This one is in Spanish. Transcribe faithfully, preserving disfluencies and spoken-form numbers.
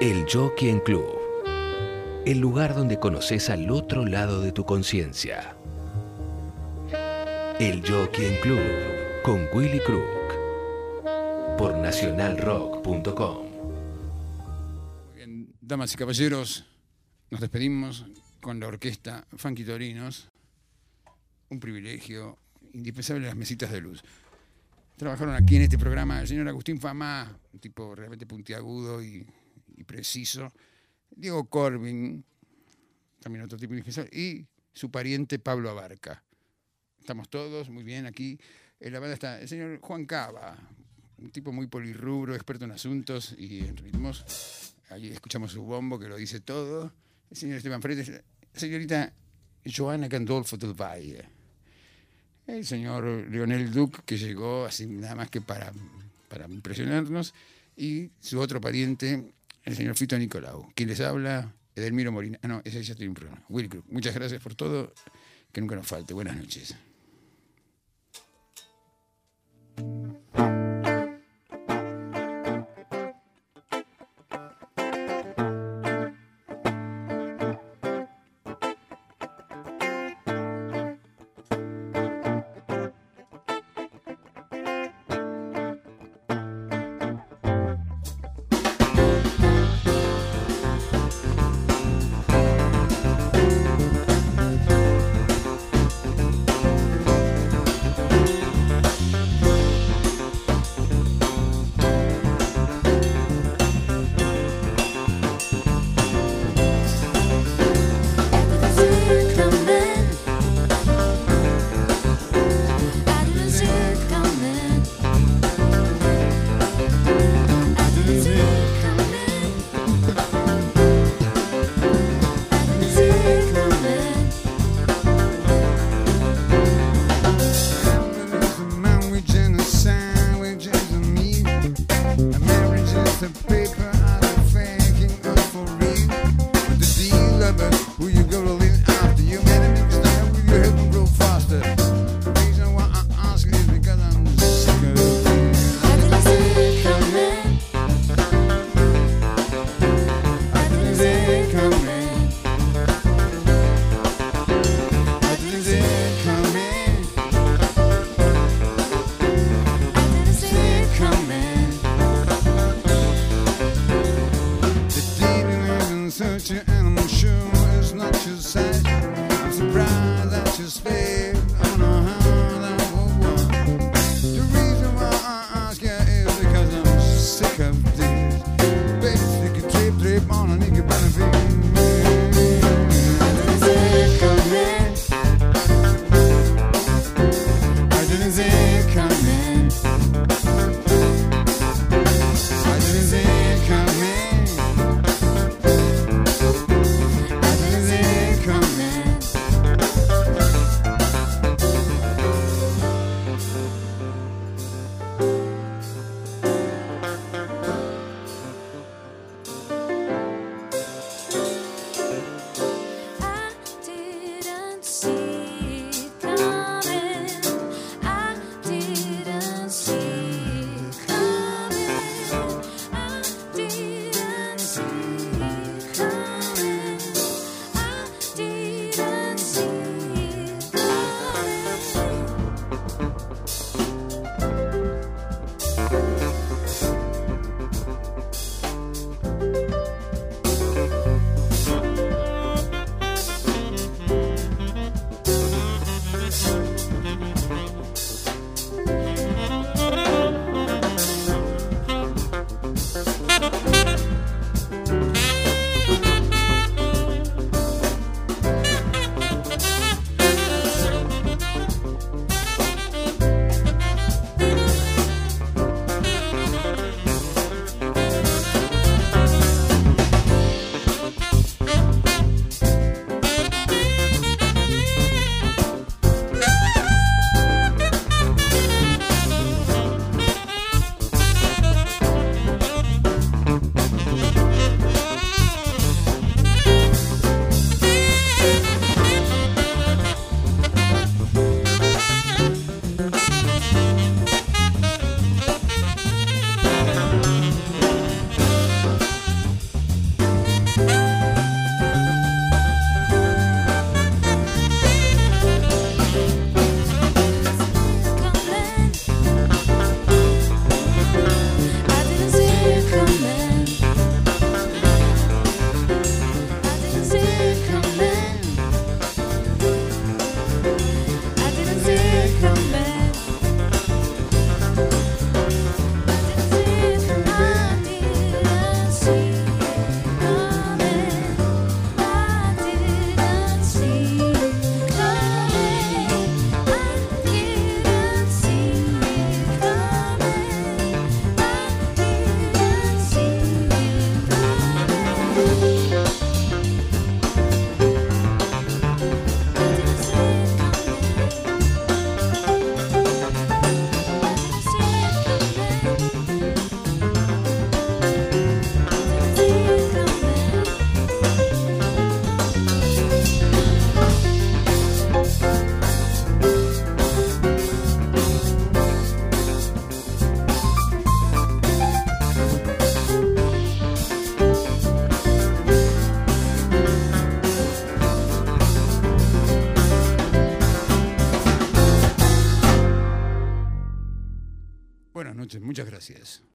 El Jockey Club. El lugar donde conoces al otro lado de tu conciencia. El Jockey Club con Willy Crook por nacional rock punto com. Muy bien, damas y caballeros, nos despedimos con la orquesta Funky Torinos. Un privilegio indispensable, las mesitas de luz. Trabajaron aquí en este programa el señor Agustín Famá, un tipo realmente puntiagudo y, y preciso. Diego Corbin, también otro tipo indispensable, y su pariente Pablo Abarca. Estamos todos muy bien aquí. En la banda está el señor Juan Cava, un tipo muy polirrubro, experto en asuntos y en ritmos. Allí escuchamos su bombo que lo dice todo. El señor Esteban Fretes, la señorita Joana Gandolfo del Valle. El señor Leonel Duc, que llegó así nada más que para, para impresionarnos. Y su otro pariente, el señor Fito Nicolau. Quien les habla, Edelmiro Molina. Ah, no, ese ya tiene un programa. Willy Crook. Muchas gracias por todo. Que nunca nos falte. Buenas noches. noches, muchas gracias.